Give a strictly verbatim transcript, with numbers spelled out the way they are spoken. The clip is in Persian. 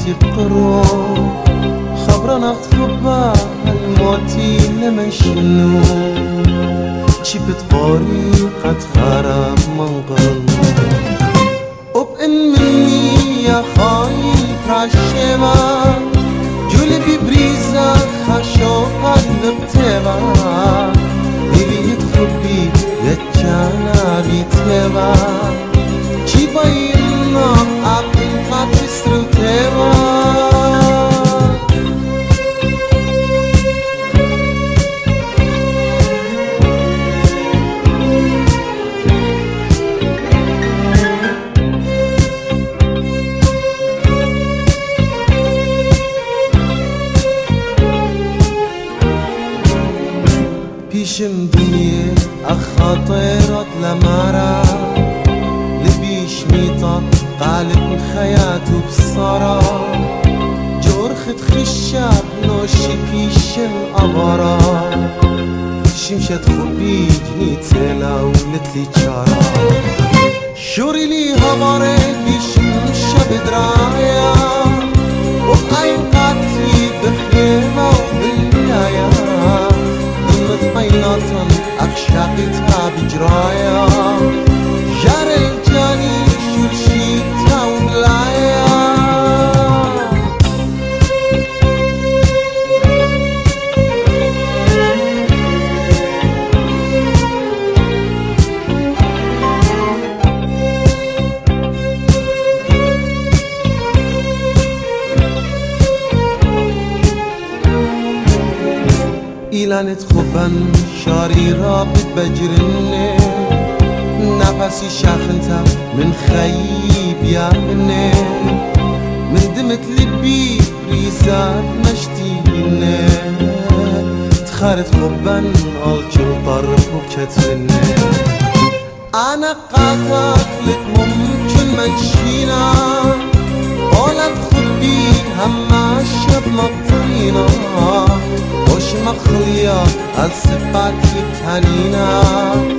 حياتي قرو خبرنا خطبة الموتي لمن شنو شبت فوري قد خرب من قلب وبإن مني يا خاين كراشيما جولي ببريزة خشو قد بتبا هبي تخبي يتجانا بيتبا چی باينا عقل قد تسرو تبا پیشم دنیه اخاطرات لمارا لبيش ميطة قالب خيات وبصارا جورخت خشاب نوشي بيشم أغارا شمشت خبي جنيتلا ولتلي تشارا شوري لي هباري بيشم شب درايا وبأين قاتي بخيمة وبالبداية ضمت بيناتن أخشاقتها بجرايا جار الجاني شرشيتها وبلايا إلانت خبن شاري رابط بجرني نفسي شاخنتا من خيب يا مني من دمت لبي ريزات مشتيني تخارت خبن الجل طرف وكتفني أنا قاتك لك ممكن منشينا قولت خبي هما شب مبطينا وش مخليا السبات يبتانينا